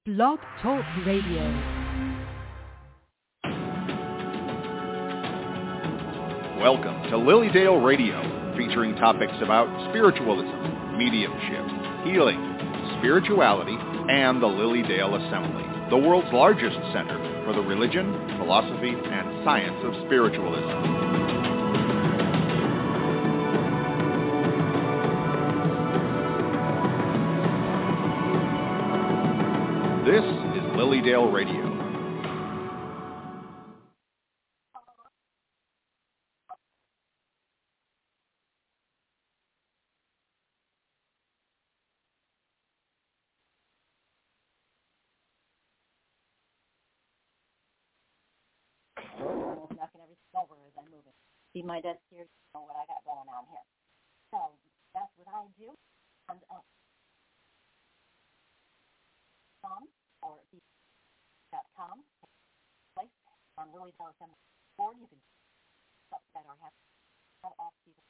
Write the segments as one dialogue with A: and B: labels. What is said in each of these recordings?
A: Blog Talk Radio.
B: Welcome to Lilydale Radio, featuring topics about spiritualism, mediumship, healing, spirituality, and the Lilydale Assembly, the world's largest center for the religion, philosophy, and science of spiritualism. This is Lilydale Radio.
C: Knocking everything over as I'm moving. See my desk here, you know what I got going on here. So that's what I do. And or.com place on Lilydale Assembly board. You can stuff that or have off people.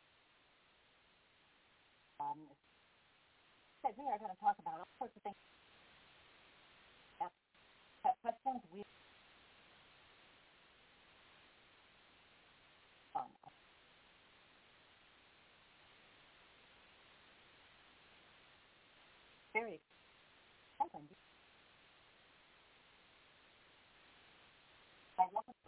C: We are going to talk about all sorts of things. Questions we fun. Very exciting. I love it.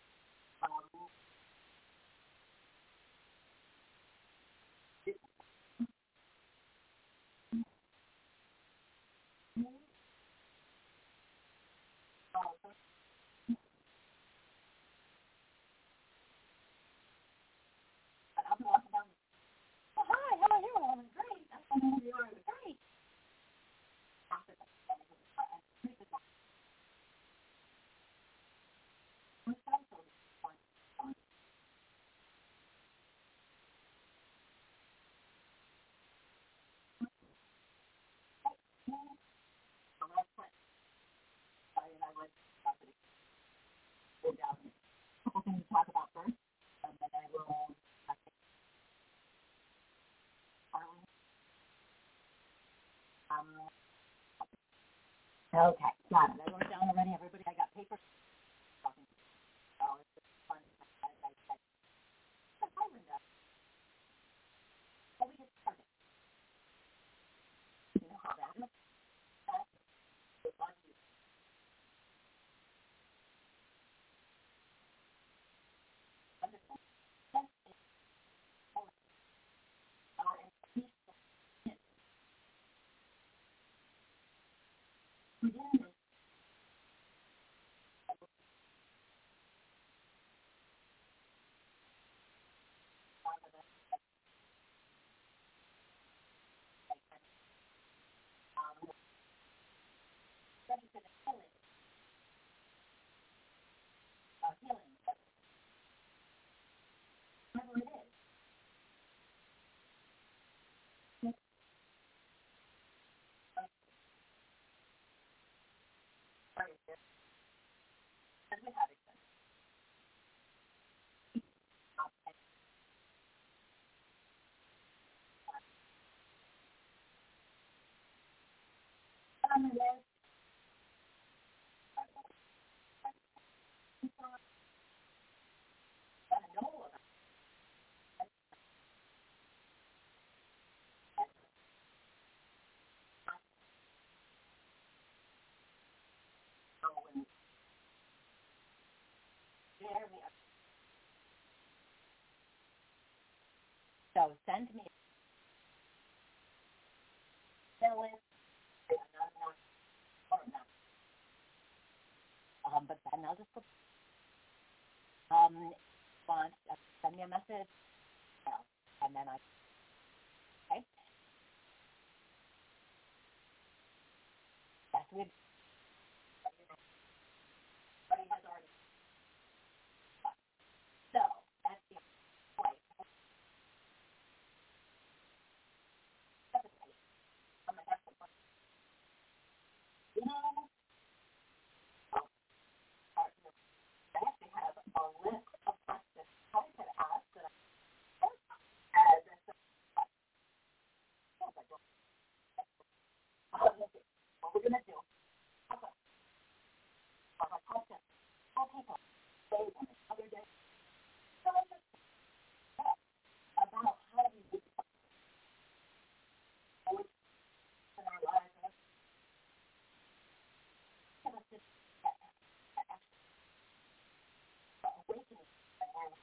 C: Hi, how are you? I'm great. You are great. A couple things to talk about first, and then I will. Okay, got it. I wrote it down already. Everybody, I got paper. Oh, it's just fun. Well, we get started. You know how that is. So send me but then I'll just put send me a message and then okay. That's good. Everybody has already. So that's the point. You know, I actually have a list of questions I could ask that as what we're going to do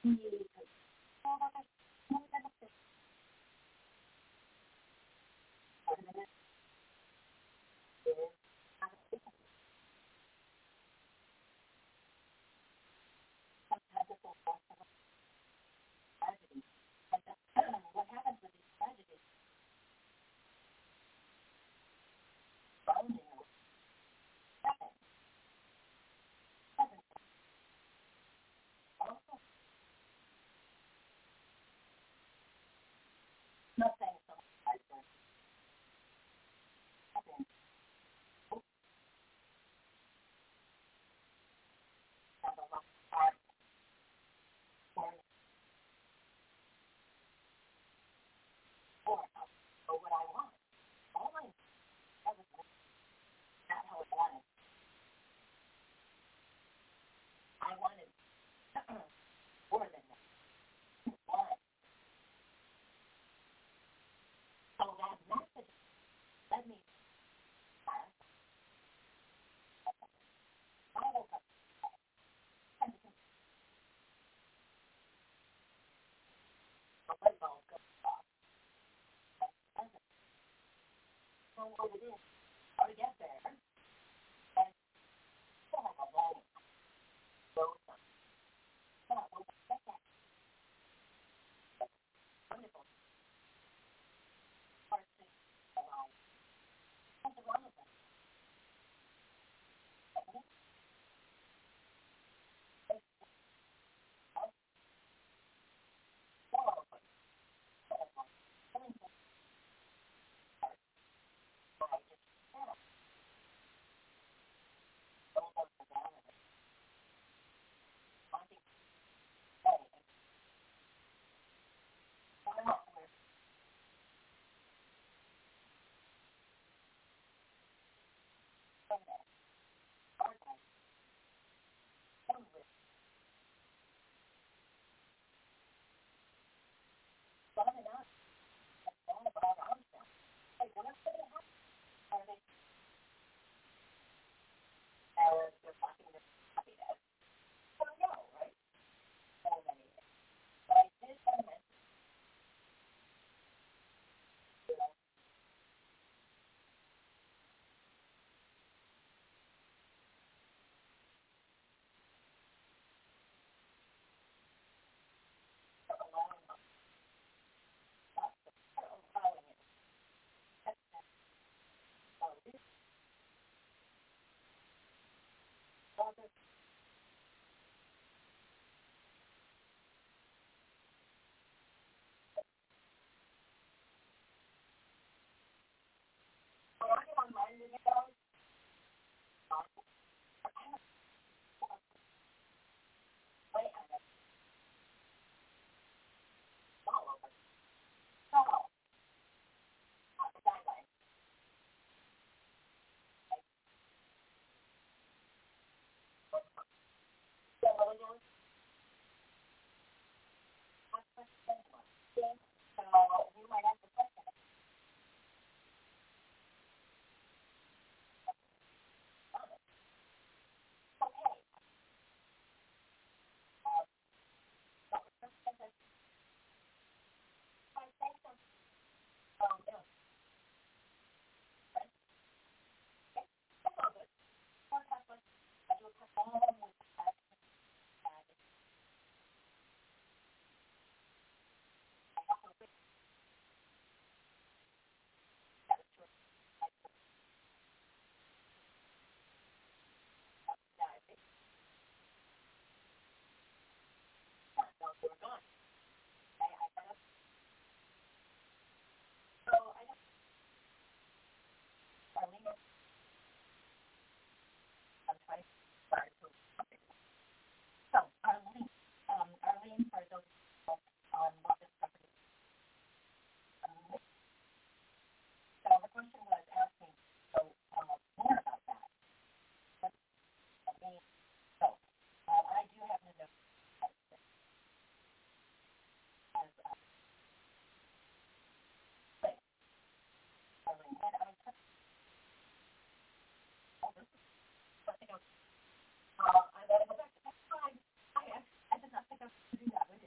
C: I did not think I was going to do that with you.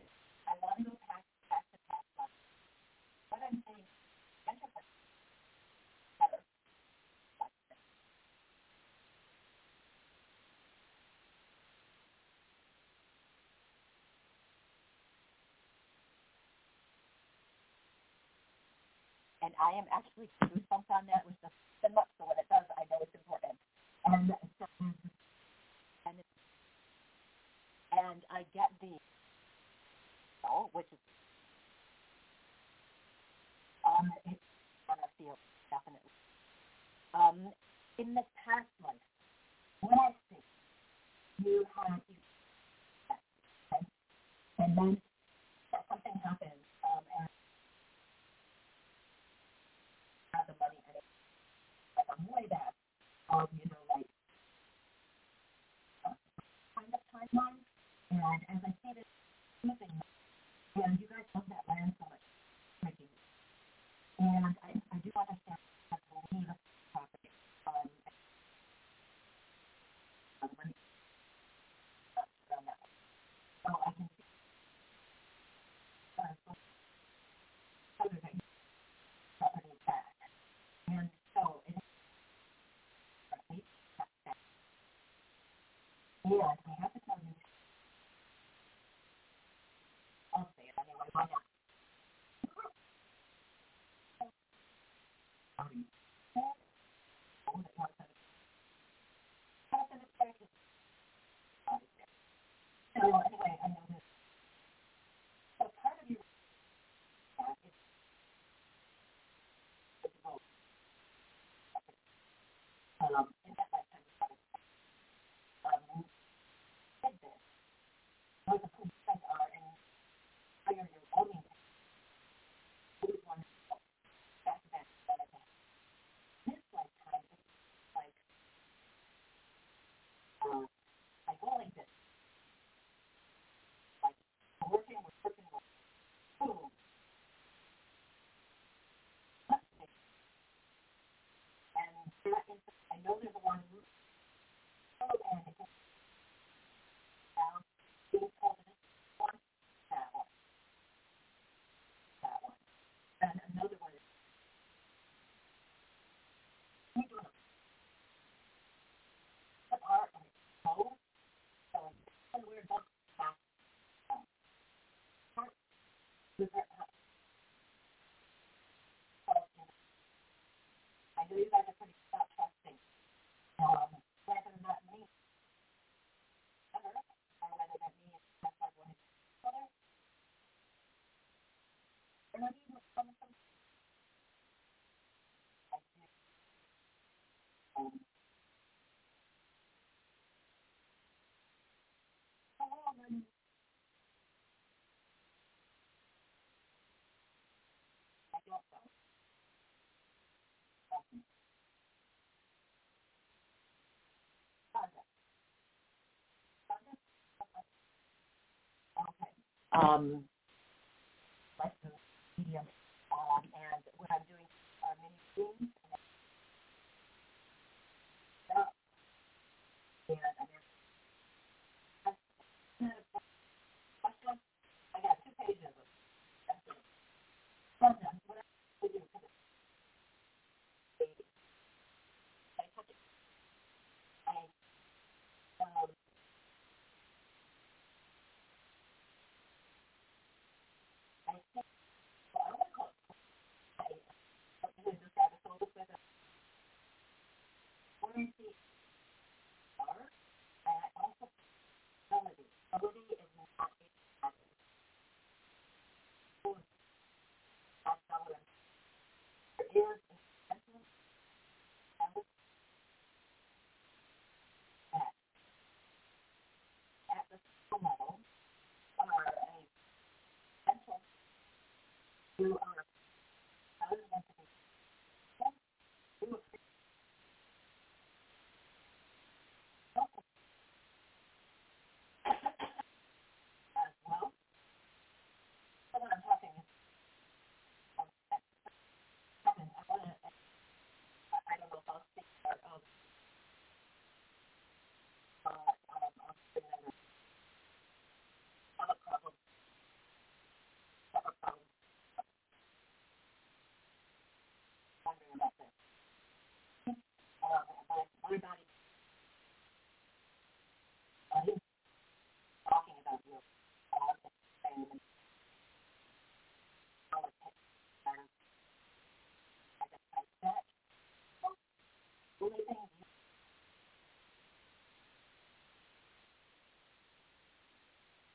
C: and I am actually goosebumps on that, which doesn't much, so when it does, I know it's important. And so, and I get the, which is it's on a field, definitely. In this past life, when I see you have and then something happens, and have the money, and it's like I'm way back, like kind of timeline, and as I see this moving, and you guys love that land so much, making it. And I do understand that to leave property, money around that. So I can see other things, property back. And so it is right, and I have to tell you, I'll say it anyway, why not? So anyway, I know this. So part of your is both. In that lifetime, did this. Those of whom are and higher your owning always want to back that again. This lifetime is like I go like this. Like working, boom. And that is, I know there's a one root, and it gets down, being told this one, that one. And another one is, we do a part and it's slow, so it's weird, but fast. Part with her, I know you guys are pretty about trusting, whether or not me, or whether that me is that's like one is other, and I mean, some I do. And I don't know. Okay. Like the medium, and when I'm doing mini readings, and I'm I got 2 pages of it. Sometimes what I do, because I took it, I think, well, I want to call it, I just have a soul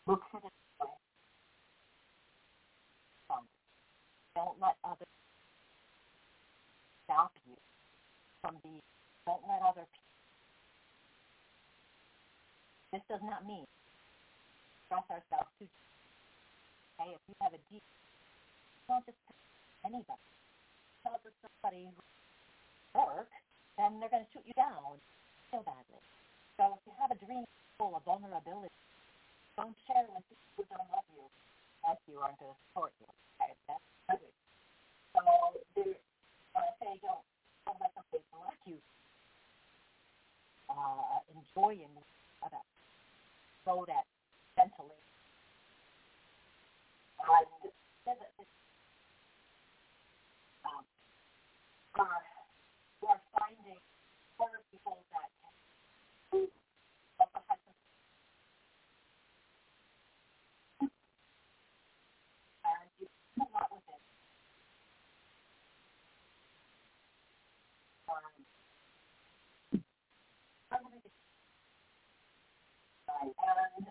C: look at it this way. Don't let others stop you from being. Don't let other people. This does not mean stress ourselves too. Okay, if you have a deep, don't just tell anybody. Tell it to somebody who work, then they're going to shoot you down so badly. So if you have a dream full of vulnerability, don't share with people who don't love you, as you aren't going to support you. Okay, that's ugly. So when I say don't let somebody block you, enjoying about so that mentally. You are finding other people that can also have some and you do a lot with it. And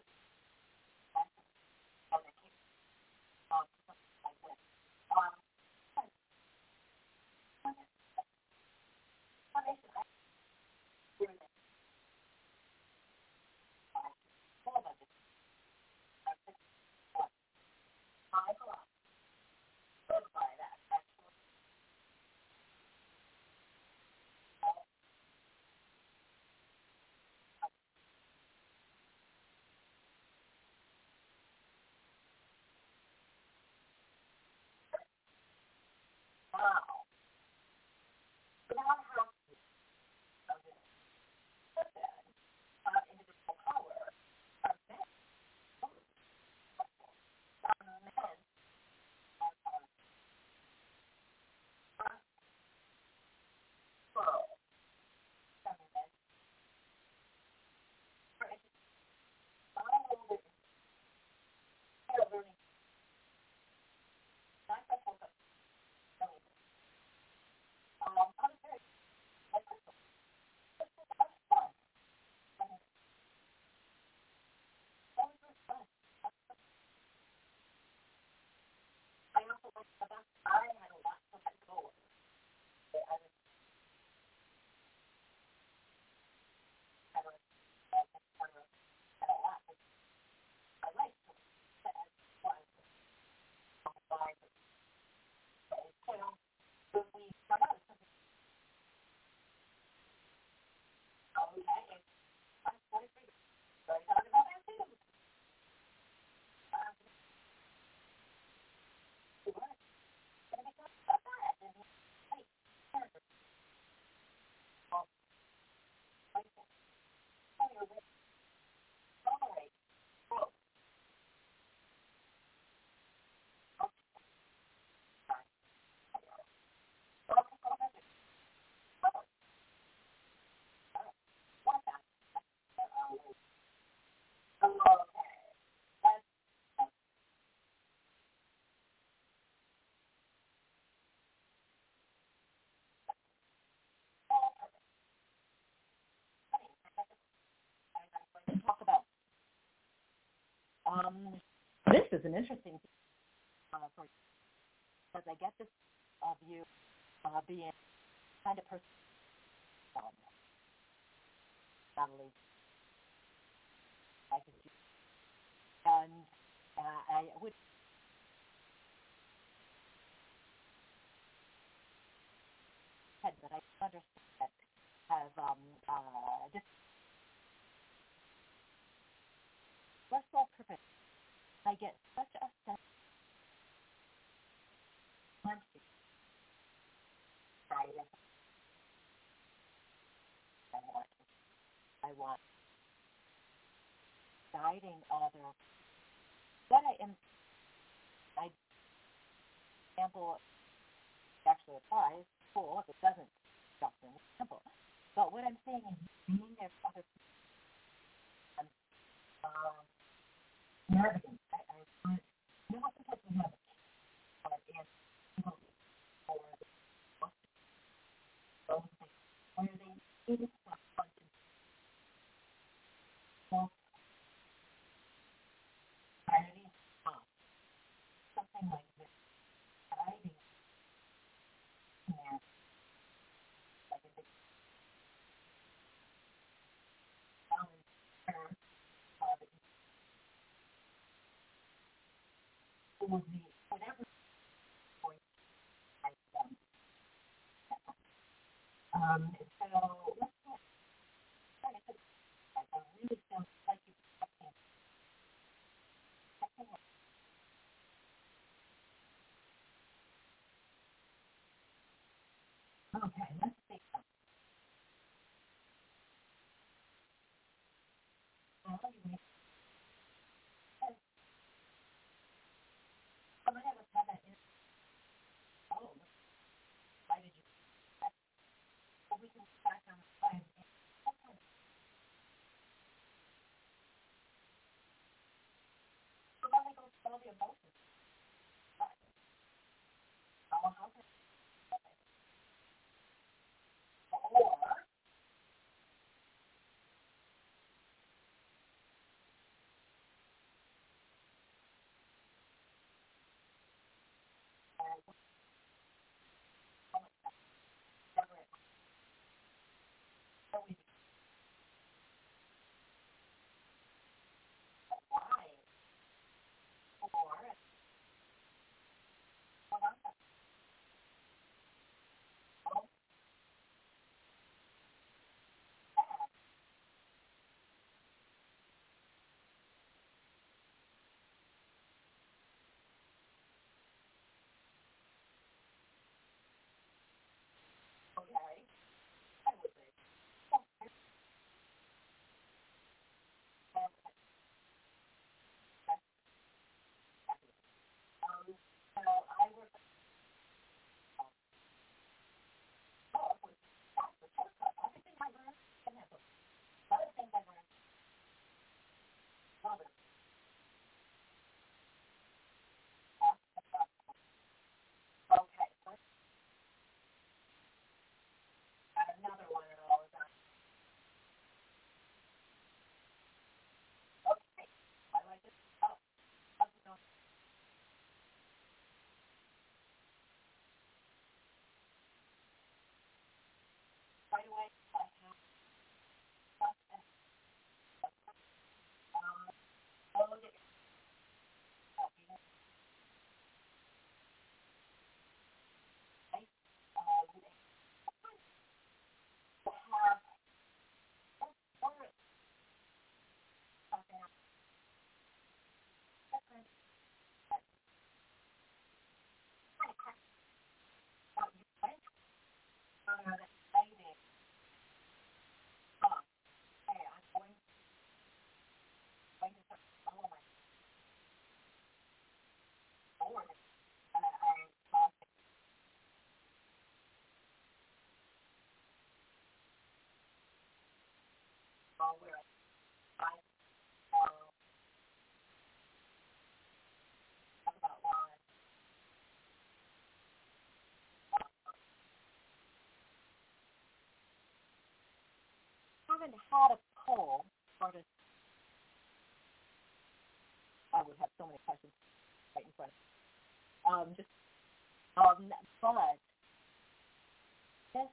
C: talk about this is an interesting thing for you, because I get this of you being kind of person, not only I could do, and I would head, but I understand that have just what's so perfect. I get such a sense of I want guiding others. What I am, I example actually applies. Cool. If it doesn't, something simple. But what I'm saying is being there for other people. Navigating. I you know, sometimes we have and people for those things where they need that function. So for the whatever point I them. So let's go. I really sounds like you texting. Okay, let's see. Now you make sense. I might have had that in. Oh, why did you? But we can go back on the slide. So let me go through all the emotions. How can or whatever it we why or what I'm okay. I would say. So I work with other things I learned and have other things I learned. Well, okay, another one of those. Okay, I like this. Oh, right away. I have oh, yeah, you know, I have more something else different. What you went through that exciting. Hey, I'm going to follow my board. I'm where I talk about why. I haven't had a poll for this. I would have so many questions right in front of me. But just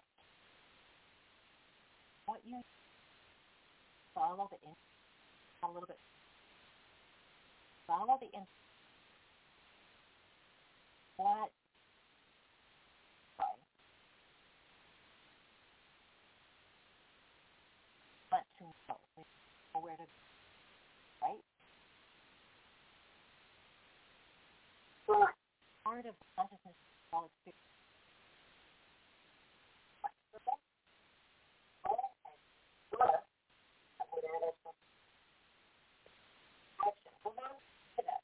C: what you follow the in a little bit. Follow the in what sorry, want to know where to right. Sure. Part of consciousness is all experience. Action. Hold on to that.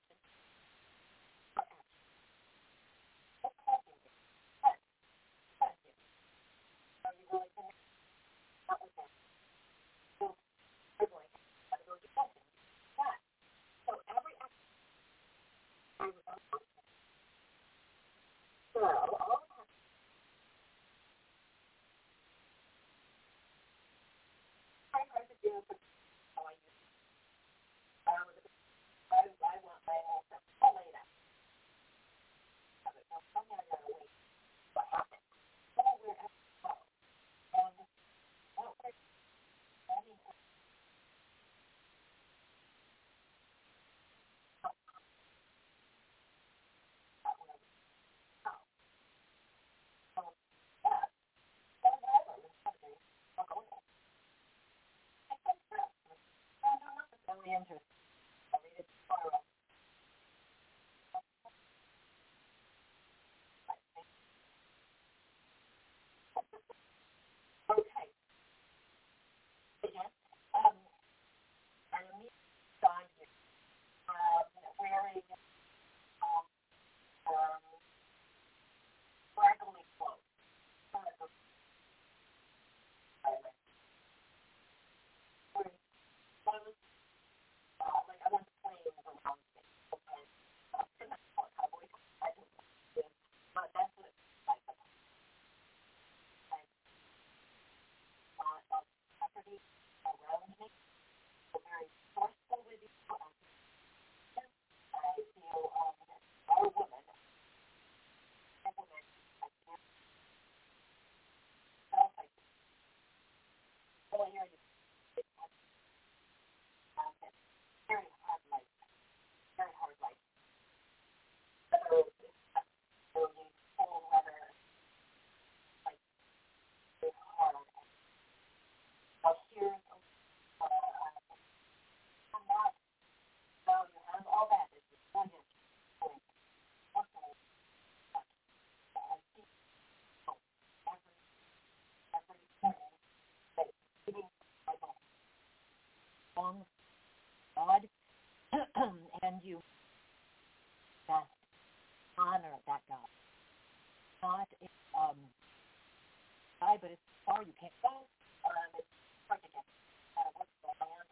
C: Are you really going to not with that? So you're going to go to action. That. So every action interesting. I read it tomorrow. Okay. Yes. I immediately saw you wearing sparkly clothes. Wearing clothes, like I went playing around things. And that's called cowboy. I don't know. But that's what it's like. Like, property around me. Very forceful with you. I feel our woman, I feel like earlier you very hard life, very hard life. Whether it's cold weather, like it's hard. Now here's I'm not, so you have all that. It's brilliant. Also, I see every morning that eating like a long God, and you best honor that God. Not high, but it's far you can't go. It's hard to get. What's the land?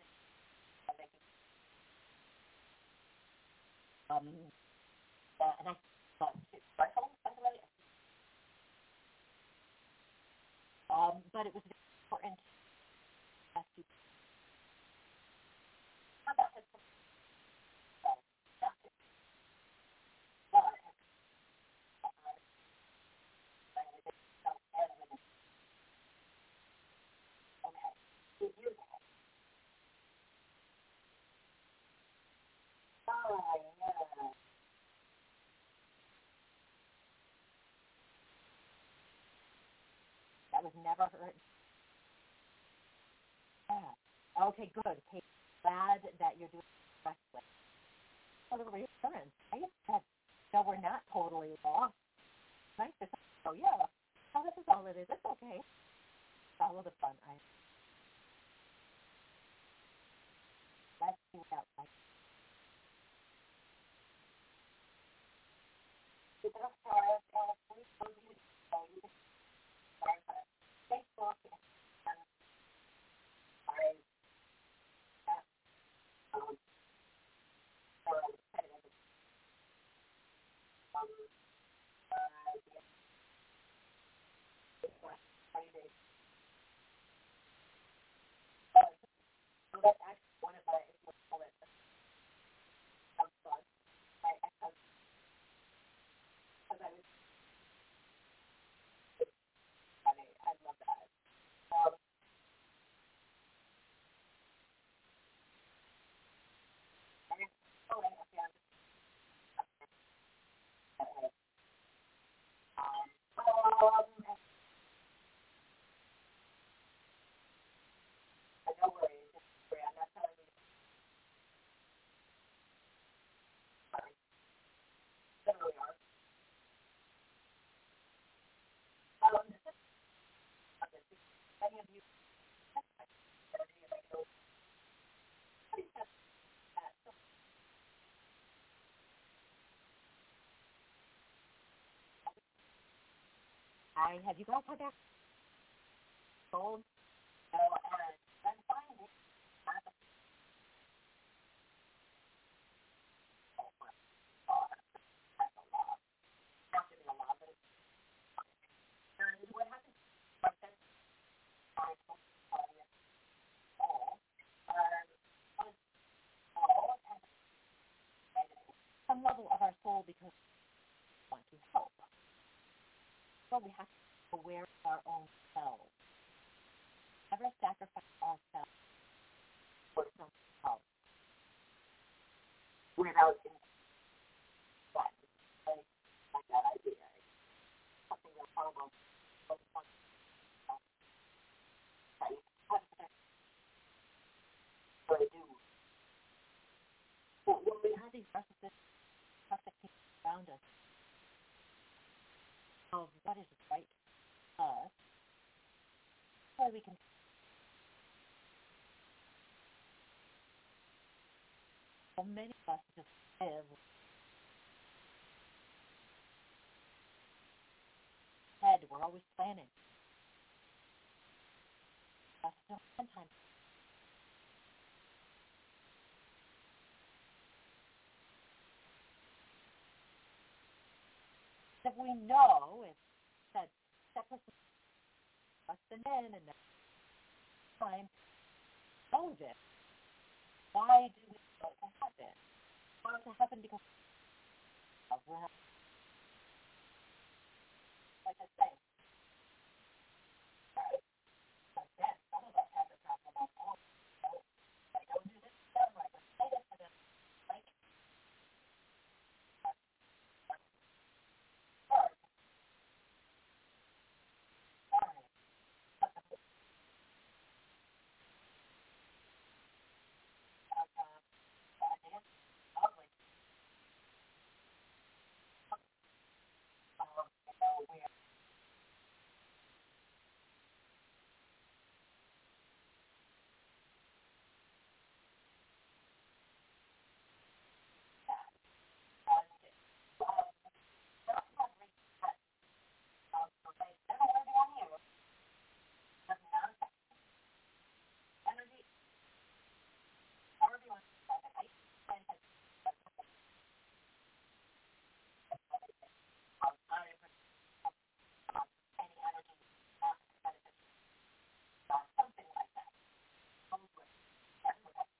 C: And I thought it's special, by the way. But it was very important to ask you. That was never heard. Yeah. Okay, good. Okay, glad that you're doing it correctly. A little reassurance. I guess that no, we're not totally lost. Nice to oh yeah. Oh, this is all it is. It's okay. Follow the fun. Let's do that. Facebook and so that's actually one of my bullets. Because I love that. No worries. I'm not telling you. Literally are. Any of you have you guys had that sold? No, and I'm finding it. What happens? Some level of our soul because we want to help. So we have to be aware of our own selves. Never sacrifice ourselves for someone else. Without that, like that idea. Something that's horrible. Right? What I do. we can so many of us just live ahead. We're always planning. Sometimes if we know, if that person must have been in and time know this, why do we want it to happen? We want it to happen because of like I say, again, some of us have the problem of I don't do this, I'm like, I say this, and then like, sorry, ugly, we are never working on you. Doesn't matter. Energy, however you want to describe it. I find that any energy, something like that. Comes with that.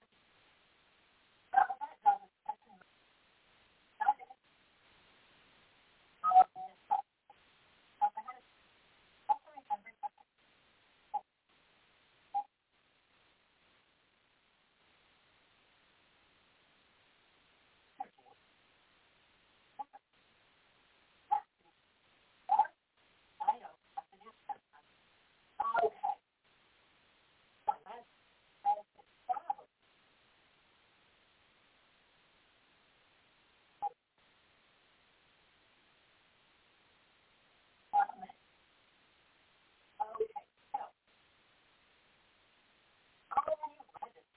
C: What that does is that can not even powerful stuff. Also, remember that energy. I know. Okay. So that's the problem. Okay. So, how are you registered?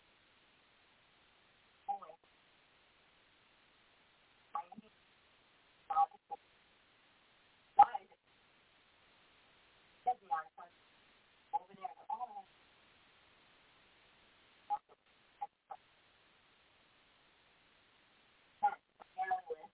C: I need why is it busy on over there? Oh, that's analyst.